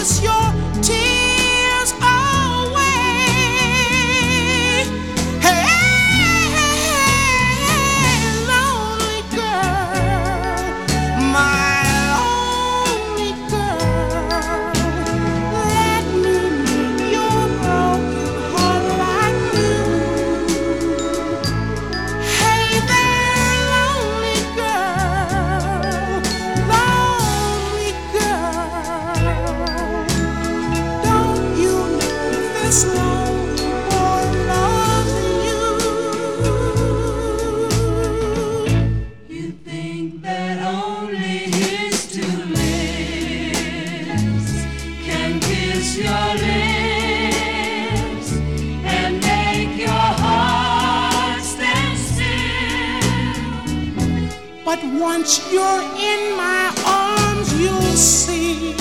kiss your tears away. Hey, lonely girl, my lonely girl, let me make your broken heart like new. Hey there, lonely girl, don't you know this lonely boy loves you? You think that only his two lips can kiss your lips and make your heart stand still. But once you're in my arms, you'll see